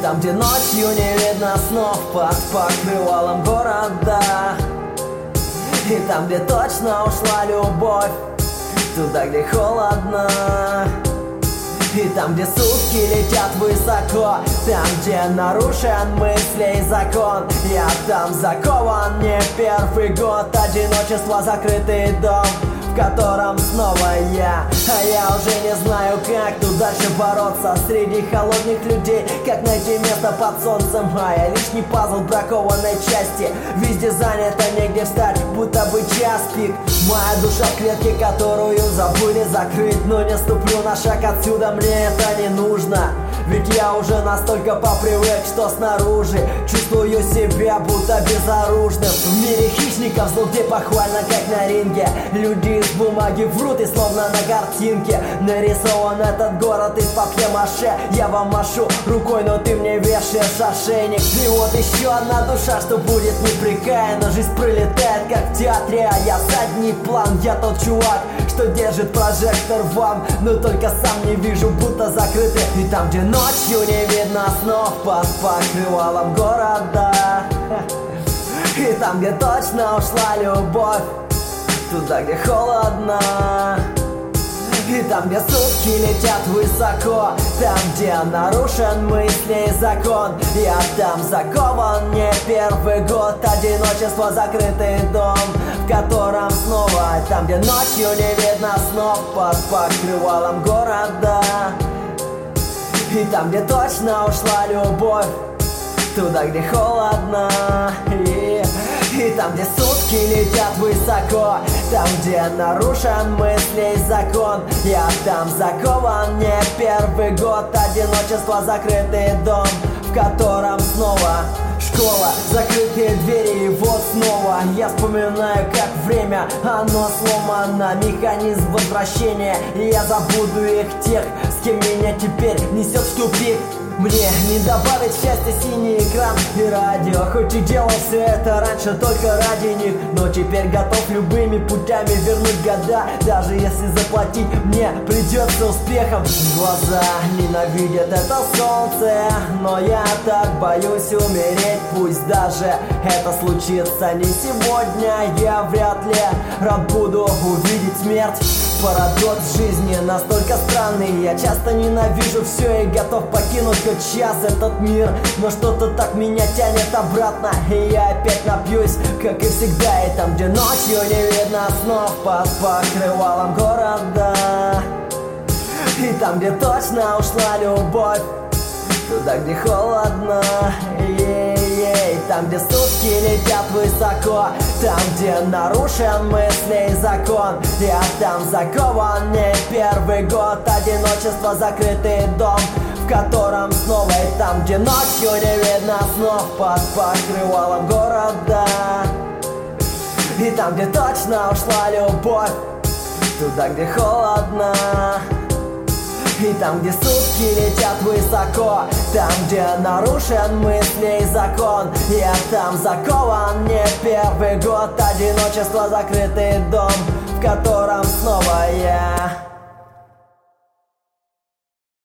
там, где ночью не видно снов под покрывалом города. И там, где точно ушла любовь, туда, где холодно. И там, где сутки летят высоко, там, где нарушен мыслей закон. Я там закован не первый год, одиночество, закрытый дом, в котором снова я. А я уже не знаю, как тут дальше бороться среди холодных людей, как найти место под солнцем. А я лишний пазл бракованной части, везде занято, негде встать, будто бы час пик. Моя душа в клетке, которую забыли закрыть. Но не ступлю на шаг отсюда, мне это не нужно. Ведь я уже настолько попривык, что снаружи чувствую себя будто безоружным. В мире хищников зло, где похвально, как на ринге. Люди из бумаги врут и словно на картинке нарисован этот город из папье-маше. Я вам машу рукой, но ты мне вешаешь ошейник. И вот еще одна душа, что будет непрекаянна. Жизнь пролетает, как в театре, а я задний план. Я тот чувак, что держит прожектор вам, но только сам не вижу, будто закрыты. И там, где ночью не видно снов под покрывалом города. И там, где точно ушла любовь, туда, где холодно. И там, где сутки летят высоко, там, где нарушен мыслей закон. Я там закован не первый год, одиночество, закрытый дом, в котором снова. Там, где ночью не видно снов под покрывалом города. И там, где точно ушла любовь, туда, где холодно. И там, где сутки летят высоко, там, где нарушен мыслей закон. Я там закован не первый год, одиночество, закрытый дом, в котором снова школа, закрытые двери, и вот снова я вспоминаю, как время, оно сломано, механизм возвращения. И я забуду их, тех, с кем меня теперь несет в тупик. Мне не добавить счастья синий экран и радио, хоть и делал все это раньше только ради них. Но теперь готов любыми путями вернуть года, даже если заплатить мне придется успехом. Глаза ненавидят это солнце, но я так боюсь умереть. Пусть даже это случится не сегодня, я вряд ли рад буду увидеть смерть. Парадокс жизни настолько странный, я часто ненавижу все и готов покинуть хоть час этот мир. Но что-то так меня тянет обратно, и я опять напьюсь, как и всегда. И там, где ночью не видно снов под покрывалом города. И там, где точно ушла любовь, туда, где холодно. Там, где сутки летят высоко, там, где нарушен мыслей закон. Я там закован не первый год, одиночество, закрытый дом, в котором снова. И там, где ночью не видно снов под покрывалом города. И там, где точно ушла любовь, туда, где холодно. И там, где сутки летят высоко, там, где нарушен мыслей закон. Я там закован не первый год, одиночество, закрытый дом, в котором снова я.